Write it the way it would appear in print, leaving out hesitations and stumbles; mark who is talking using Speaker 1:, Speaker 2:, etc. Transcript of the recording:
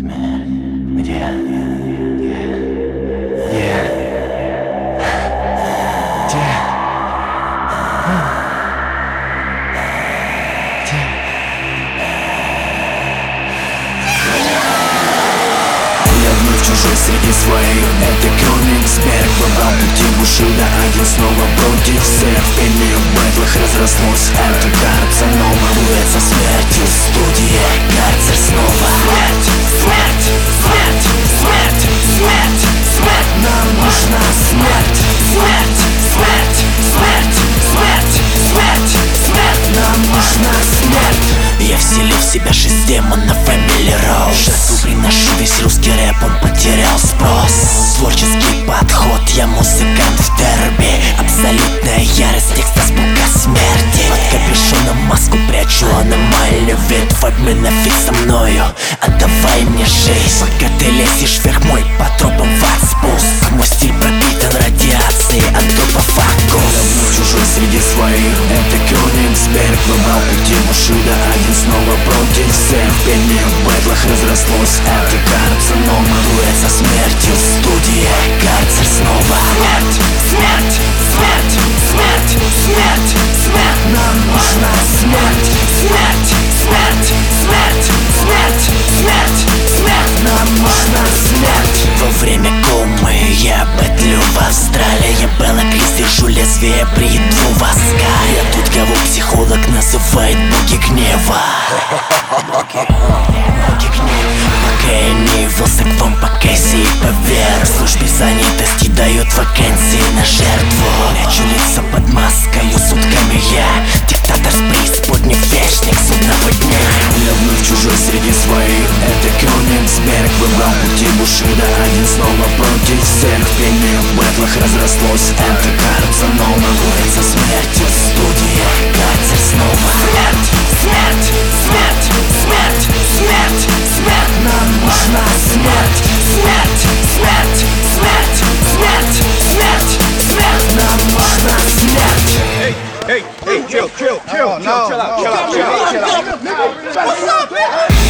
Speaker 1: Смерть. Где? Где?
Speaker 2: Чужой среди своих, это Кёнигсберг. Выбрал пути Бушида, один снова против всех. Пение в бэтлах разрослось, это кажется новым. Дуэт со смертью, студия, карцер снова. Смерть, смерть, смерть, смерть, смерть, смерть. Нам нужна смерть, смерть, смерть, смерть, смерть, смерть, смерть. Нам нужна смерть. Я вселил в себя 6 демонов Эмили Роуз. Жертву приношу, весь русский рэп, он потерял спрос. Творческий подход, я музыкант в дерби. Абсолютная ярость, текста звука смерти. Под капюшоном маску прячу аномальный вид. Возьми на фит со мною, отдавай мне жизнь. Пока ты лезешь вверх, мой по тропам в ад спуск. Мой стиль пропитан радиацией от группы Фокус. Чужой среди своих, это Кёнигсберг. Выбрал пути Бушида, один снова против всех. Пение в бэтлах разрослось, это кажется новым. Дуэт со смертью, студия, карцер снова. Смерть, смерть, смерть, смерть, смерть, смерть. Нам нужна смерть, смерть, смерть, смерть, смерть, смерть, смерть. Нам нужна смерть. Во время комы я бэтлю в Австралии. Я Белла Крис, держу лезвие, бритву воска. Я тут, кого психолог называет боги гнева. Пока я не явился к вам по Кэсси и по Вер. В службе занятости дают вакансии на жертву. Прячу лица под маскою, сутками я диктатор с преисподней, вечник судного дня. Я вновь чужой среди своих, это Кёнигсберг. Выбрал пути Бушида, один снова против всех. Пение в бэтлах разрослось, это кажется новым. Дуэт со смертью, студия, карцер снова. Смерть, смерть, смерть, смерть, смерть, смерть. Нам нужна смерть, смерть, смерть, смерть, смерть, смерть, смерть. Нам нужна смерть.
Speaker 3: Hey, chill out, chill out.